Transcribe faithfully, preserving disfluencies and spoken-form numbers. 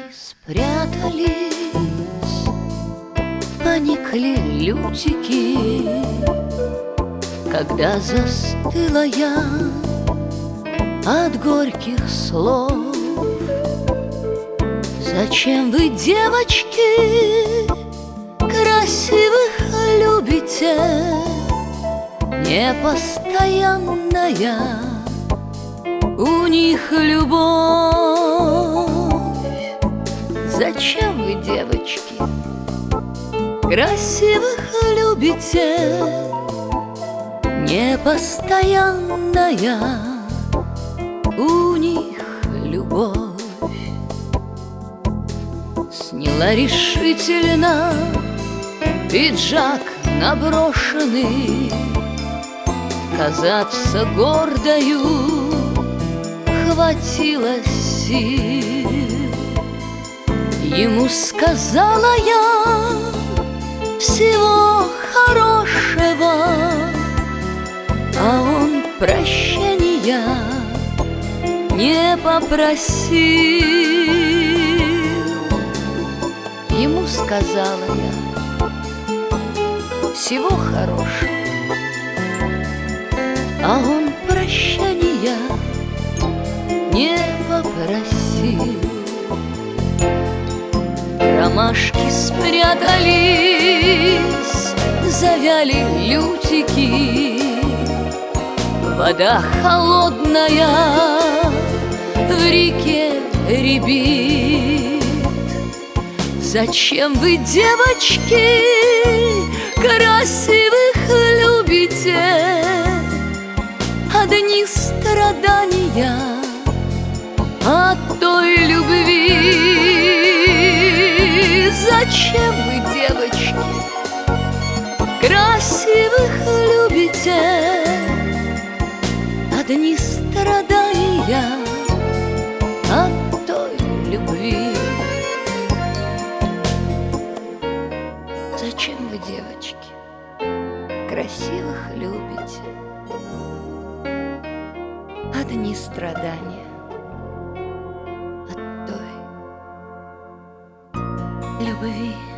спрятались, поникли лютики, когда застыла я от горьких слов. Зачем вы, девочки, красивых любите? Непостоянная у них любовь. Зачем вы, девочки, красивых любите? Непостоянная у них любовь. Сняла решительно пиджак наброшенный, казаться гордою хватило сил. Ему сказала я всего хорошего, а он прощения не попросил. Ему сказала я всего хорошего, а он прощения не попросил. Ромашки спрятались, завяли лютики, вода холодная в реке рябит. Зачем вы, девочки, красивых любите? Одни страдания от той любви. Зачем вы, девочки, красивых любите? Одни страдания от той любви. Зачем вы, девочки, красивых любите? Одни страдания от той любви.